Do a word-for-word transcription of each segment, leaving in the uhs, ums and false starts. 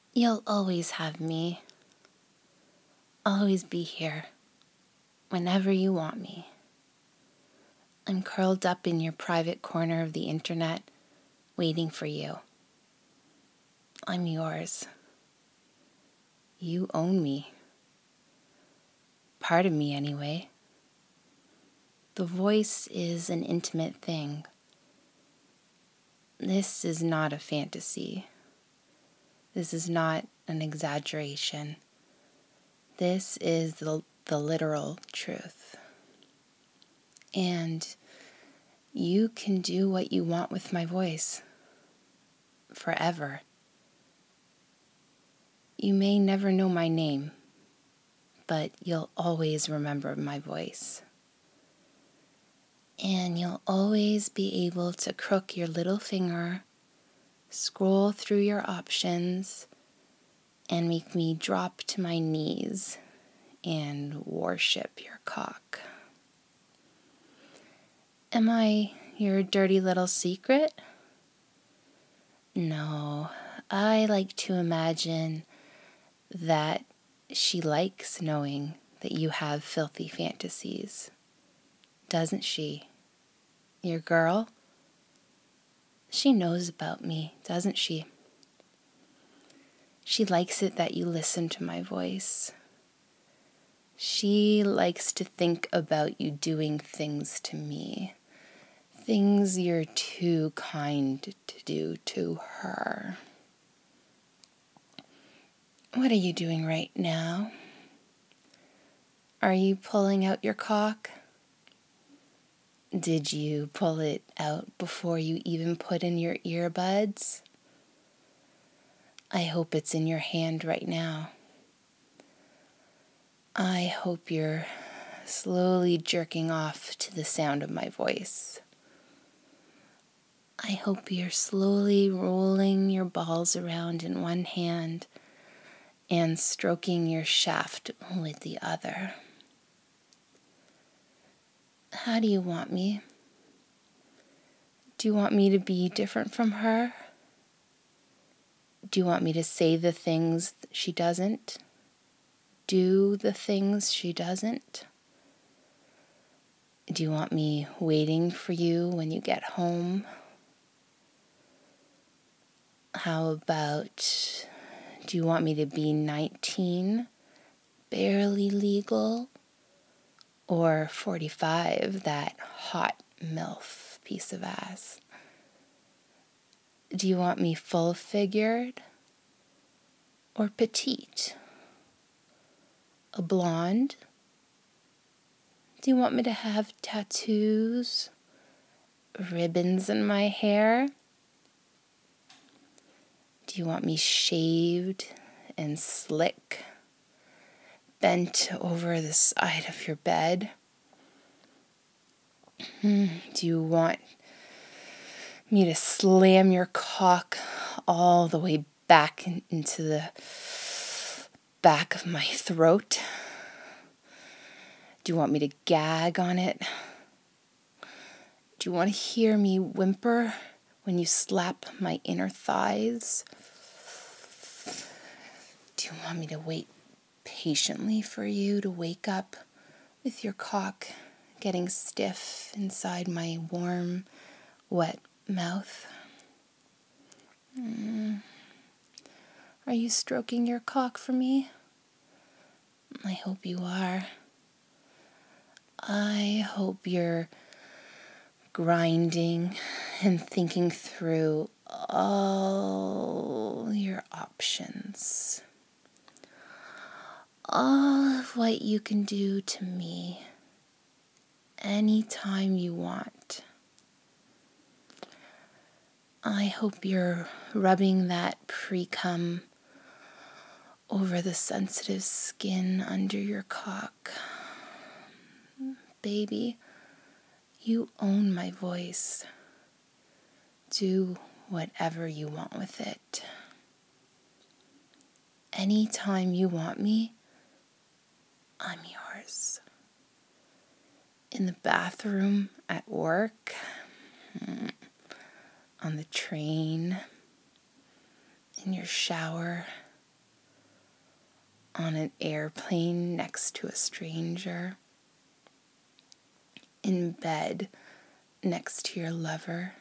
You'll always have me. Always be here. Whenever you want me. I'm curled up in your private corner of the internet, waiting for you. I'm yours. You own me. Part of me, anyway. The voice is an intimate thing. This is not a fantasy. This is not an exaggeration. This is the, the literal truth. And you can do what you want with my voice. Forever. You may never know my name, but you'll always remember my voice. And you'll always be able to crook your little finger, scroll through your options, and make me drop to my knees and worship your cock. Am I your dirty little secret? No, I like to imagine that she likes knowing that you have filthy fantasies. Doesn't she? Your girl? She knows about me, doesn't she? She likes it that you listen to my voice. She likes to think about you doing things to me. Things you're too kind to do to her. What are you doing right now? Are you pulling out your cock? Did you pull it out before you even put in your earbuds? I hope it's in your hand right now. I hope you're slowly jerking off to the sound of my voice. I hope you're slowly rolling your balls around in one hand and stroking your shaft with the other. How do you want me? Do you want me to be different from her? Do you want me to say the things she doesn't? Do the things she doesn't? Do you want me waiting for you when you get home? How about, do you want me to be nineteen, barely legal, or forty-five, that hot MILF piece of ass? Do you want me full-figured or petite? A blonde? Do you want me to have tattoos, ribbons in my hair? Do you want me shaved and slick, bent over the side of your bed? Do you want me to slam your cock all the way back into the back of my throat? Do you want me to gag on it? Do you want to hear me whimper when you slap my inner thighs? Do you want me to wait patiently for you to wake up with your cock getting stiff inside my warm, wet mouth? Mm. Are you stroking your cock for me? I hope you are. I hope you're grinding and thinking through all your options. All of what you can do to me anytime you want. I hope you're rubbing that pre-cum over the sensitive skin under your cock. Baby, you own my voice. Do whatever you want with it. Anytime you want me, I'm yours. In the bathroom, at work, on the train, in your shower, on an airplane next to a stranger, in bed next to your lover.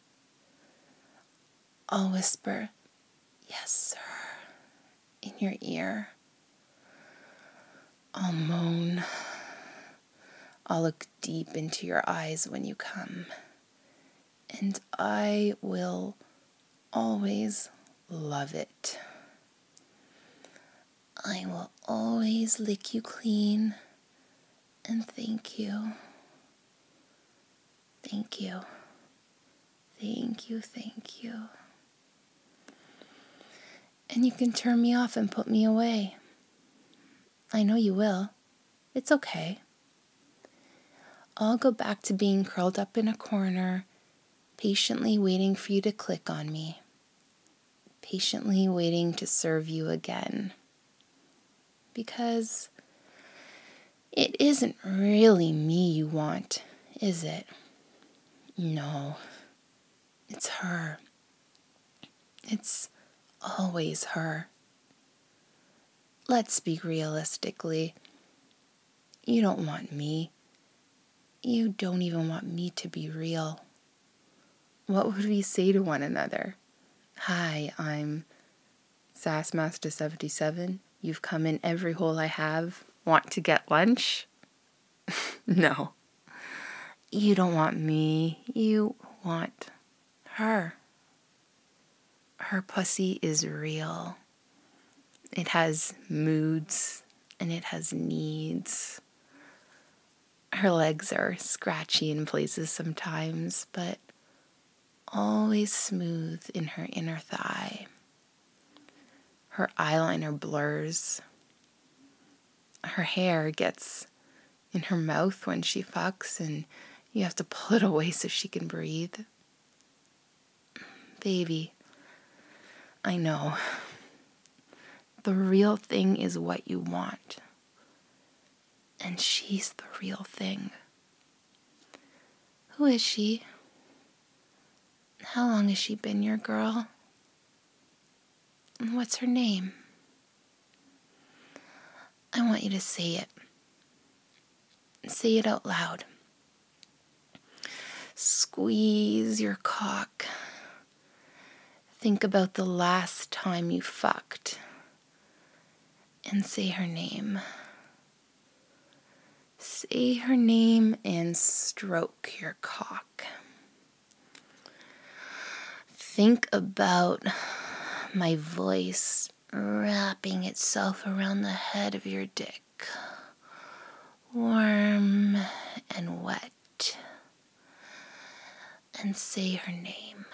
I'll whisper, "Yes, sir," in your ear. I'll moan. I'll look deep into your eyes when you come. And I will always love it. I will always lick you clean and thank you. Thank you. Thank you, thank you. And you can turn me off and put me away. I know you will. It's okay. I'll go back to being curled up in a corner, patiently waiting for you to click on me, patiently waiting to serve you again. Because it isn't really me you want, is it? No, it's her. It's always her. Let's speak realistically. You don't want me. You don't even want me to be real. What would we say to one another? Hi, I'm Sassmaster seventy-seven. You've come in every hole I have. Want to get lunch? No. You don't want me. You want her. Her pussy is real. It has moods and it has needs. Her legs are scratchy in places sometimes, but always smooth in her inner thigh. Her eyeliner blurs. Her hair gets in her mouth when she fucks, and you have to pull it away so she can breathe. Baby, I know. The real thing is what you want. And she's the real thing. Who is she? How long has she been your girl? And what's her name? I want you to say it. Say it out loud. Squeeze your cock. Think about the last time you fucked. And say her name. Say her name and stroke your cock. Think about my voice wrapping itself around the head of your dick. Warm and wet. And say her name.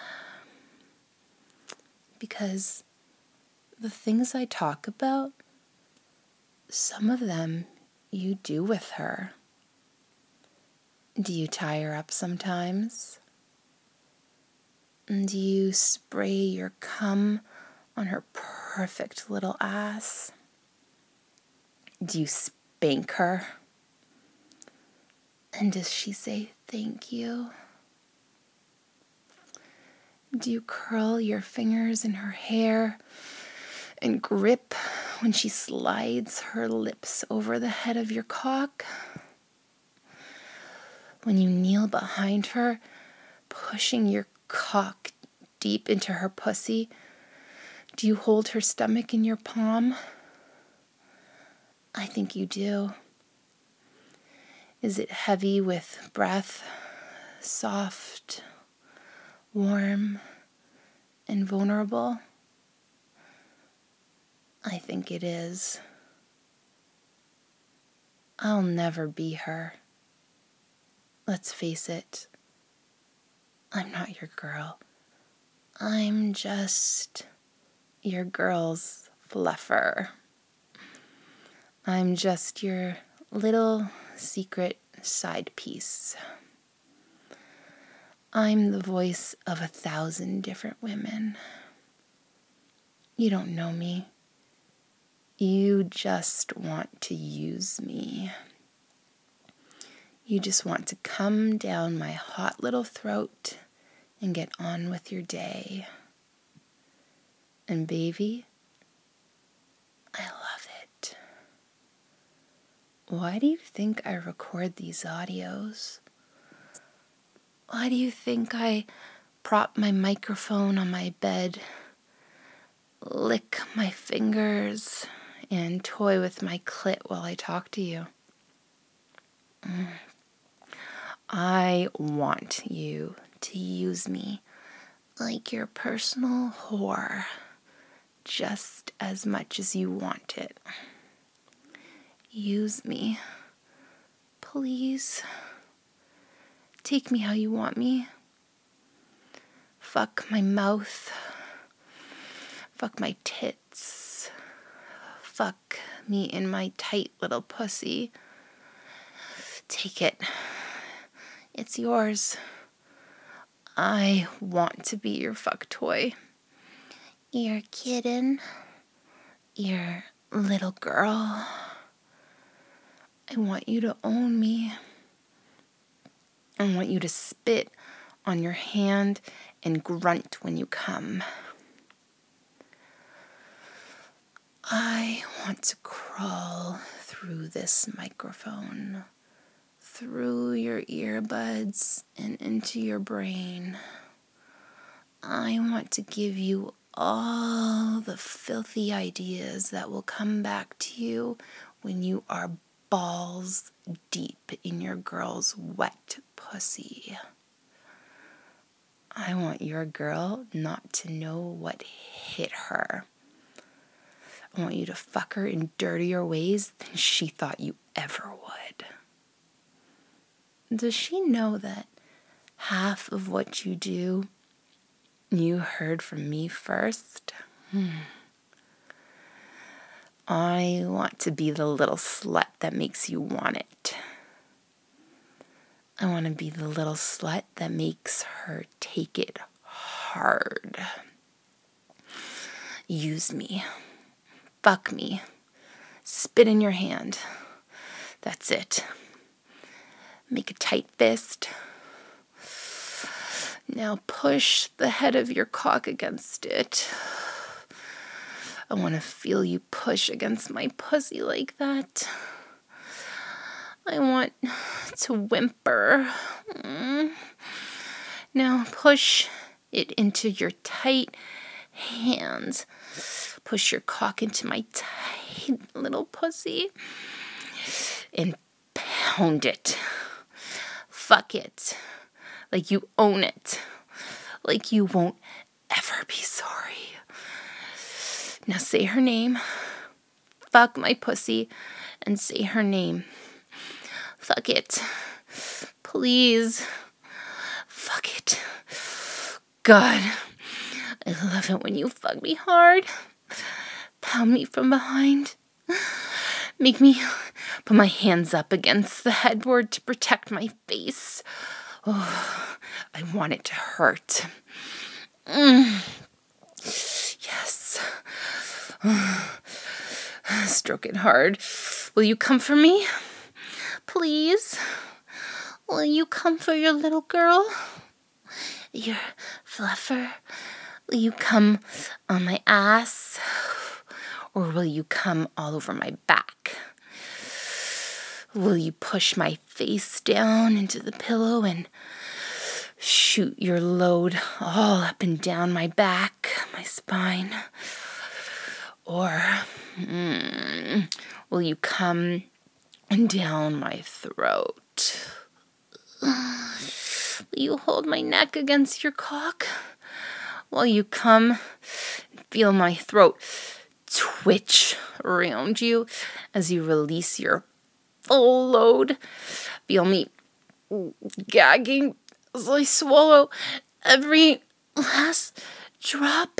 Because the things I talk about, some of them you do with her. Do you tie her up sometimes? Do you spray your cum on her perfect little ass? Do you spank her? And does she say thank you? Do you curl your fingers in her hair and grip when she slides her lips over the head of your cock? When you kneel behind her, pushing your cock deep into her pussy, do you hold her stomach in your palm? I think you do. Is it heavy with breath, soft, warm, and vulnerable? I think it is. I'll never be her. Let's face it, I'm not your girl. I'm just your girl's fluffer. I'm just your little secret side piece. I'm the voice of a thousand different women. You don't know me. You just want to use me. You just want to come down my hot little throat and get on with your day. And baby, I love it. Why do you think I record these audios? Why do you think I prop my microphone on my bed, lick my fingers, and toy with my clit while I talk to you? Mm. I want you to use me like your personal whore, just as much as you want it. Use me, please. Take me how you want me. Fuck my mouth. Fuck my tits. Fuck me in my tight little pussy. Take it. It's yours. I want to be your fuck toy. Your kitten. Your little girl. I want you to own me. I want you to spit on your hand and grunt when you come. I want to crawl through this microphone, through your earbuds and into your brain. I want to give you all the filthy ideas that will come back to you when you are balls deep in your girl's wet pussy. I want your girl not to know what hit her. I want you to fuck her in dirtier ways than she thought you ever would. Does she know that half of what you do, you heard from me first? Hmm. I want to be the little slut that makes you want it. I want to be the little slut that makes her take it hard. Use me. Fuck me. Spit in your hand. That's it. Make a tight fist. Now push the head of your cock against it. I want to feel you push against my pussy like that. I want to whimper. Mm. Now push it into your tight hands. Push your cock into my tight little pussy and pound it. Fuck it. Like you own it. Like you won't ever be sorry. Now say her name. Fuck my pussy and say her name. Fuck it. Please. Fuck it. God. I love it when you fuck me hard. Pound me from behind. Make me put my hands up against the headboard to protect my face. Oh, I want it to hurt. Mm. Yes. Stroke it hard. Will you come for me? Please? Will you come for your little girl? Your fluffer? Will you come on my ass? Or will you come all over my back? Will you push my face down into the pillow and shoot your load all up and down my back, my spine? Or mm, will you come down my throat? Will you hold my neck against your cock? While you come, feel my throat twitch around you as you release your full load. Feel me gagging as I swallow every last drop.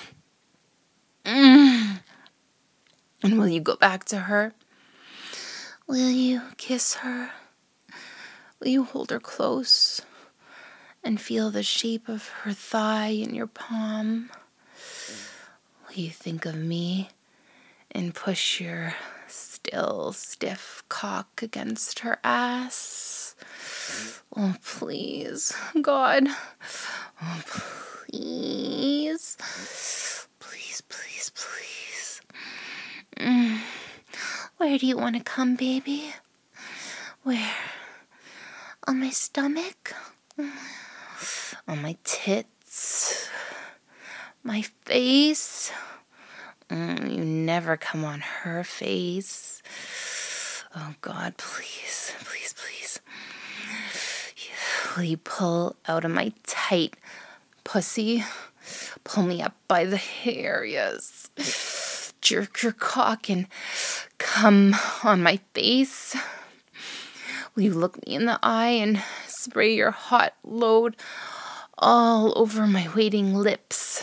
Mm. And will you go back to her? Will you kiss her? Will you hold her close and feel the shape of her thigh in your palm? Will you think of me and push your still stiff cock against her ass? Oh, please, God. Oh, please. Please, please, please. Mm. Where do you want to come, baby? Where? On my stomach? On my tits? My face? Mm, you never come on her face. Oh God, please, please, please. Will you pull out of my tight pussy? Pull me up by the hair, yes. Jerk your cock and come on my face. Will you look me in the eye and spray your hot load all over my waiting lips,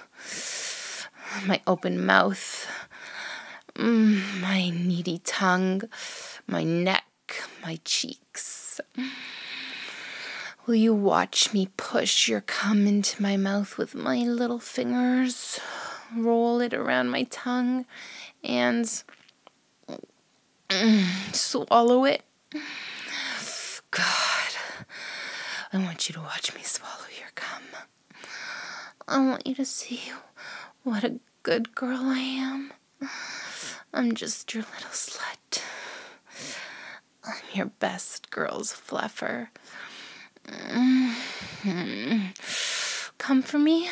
my open mouth, mm, my needy tongue, my neck, my cheeks? Will you watch me push your cum into my mouth with my little fingers, roll it around my tongue, and mm, swallow it? God, I want you to watch me swallow your cum. I want you to see what a good girl I am. I'm just your little slut. I'm your best girl's fluffer. Mm-hmm. Come for me,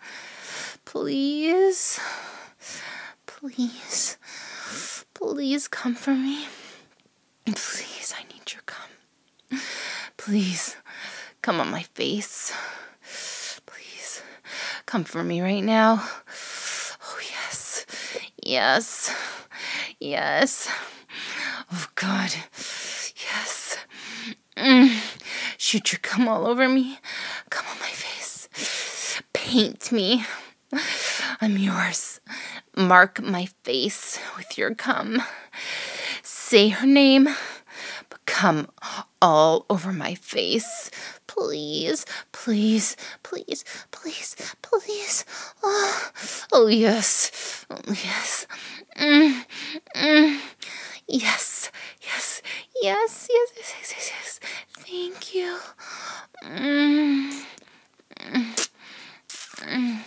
please, please, please come for me. Please, I need your cum. Please, come on my face. Please, come for me right now. Oh, yes, yes, yes. Oh, God, yes. Mm. Shoot your cum all over me. Come on my face. Paint me. I'm yours. Mark my face with your cum. Say her name, but come all over my face. Please, please, please, please, please. Oh, oh yes. Oh, yes. Mm, mm. Yes, yes, yes, yes, yes, yes, yes, yes. Thank you. Mm. Mm. Mm.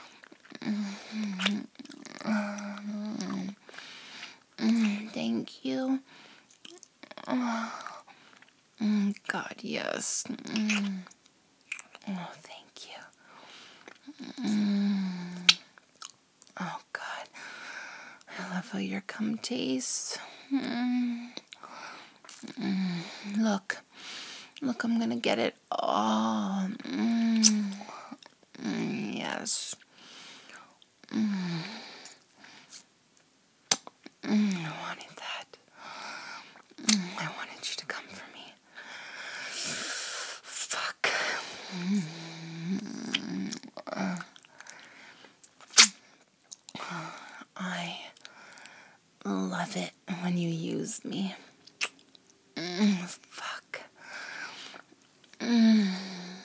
Mm. Mm. Mm. Thank you. Oh. Mm. God, yes. Mm. Oh, thank you. Mm. Oh, God. I love how your cum tastes. Mm. Mm. Look. Look, I'm gonna get it all. Mm. Mm, yes. Mm. Mm, I wanted that. Mm, I wanted you to come for me. Fuck. Mm. Uh. I love it when you use me. Mm, fuck. Mm.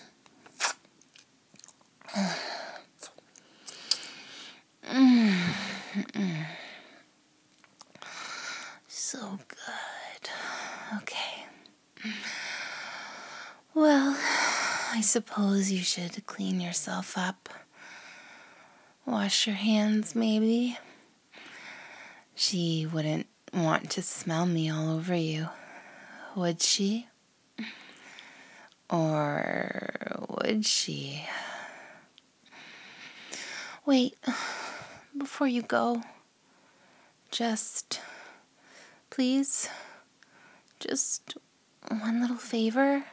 Mm. Mm. So good. Okay. Well, I suppose you should clean yourself up. Wash your hands, maybe. She wouldn't want to smell me all over you, would she? Or would she? Wait, before you go, just, please, just one little favor.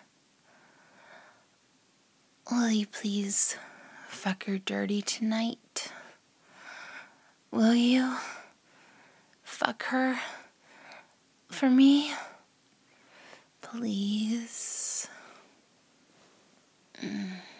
Will you please fuck her dirty tonight? Will you fuck her for me? Please. Mm.